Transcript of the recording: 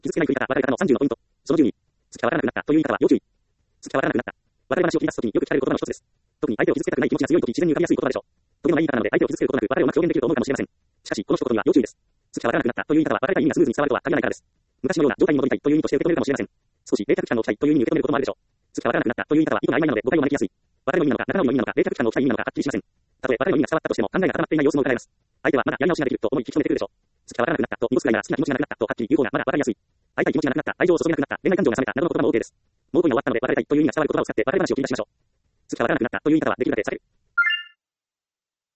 傷つけないという言い方、別れからの30のポイント。その12。付き合わなくなったという言い方は要注意。付き合わなくなった。別れ話を切り出すときによく聞かれる言葉の一つです。特に相手を傷つけたくない気持ちが強いとき自然に浮かびやすい言葉でしょう。というのが言い方なので相手を傷つけることなく別れをうまく表現できると思うかもしれません。しかし、この一言には要注意です。付き合わなくなったという言い方は別れた意味がスムーズに伝わるとは限らないからです。昔のような状態に戻りたいという意味として受け止めるかもしれません。少し冷却期間を置きたいという意味に受け止めることもあるでしょう。付き合わなくなったという言い方は意図が曖昧なので誤解を招きやすい。別れの意味なのか、仲直りの意味なのか、冷却期間を置きたい意味なのかはっきりしません。たとえ別れの意味が伝わったとしても考えが固まっていない様子も伺えます。相手はまだやり直しができると思い引き止めてくるでしょう。付き合わなくなったと濁すくらいなら好きな気持ちがなくなったとはっきり言う方がまだ分かりやすい。会いたい気持ちがなくなった、愛情を注げなくなった、恋愛感情が冷めたなどの言葉も OK です。もう恋が終わったので別れたいという意味が伝わる言葉を使って別れ話を切り出しましょう。付き合わなくなったという言い方はできるだけ避ける。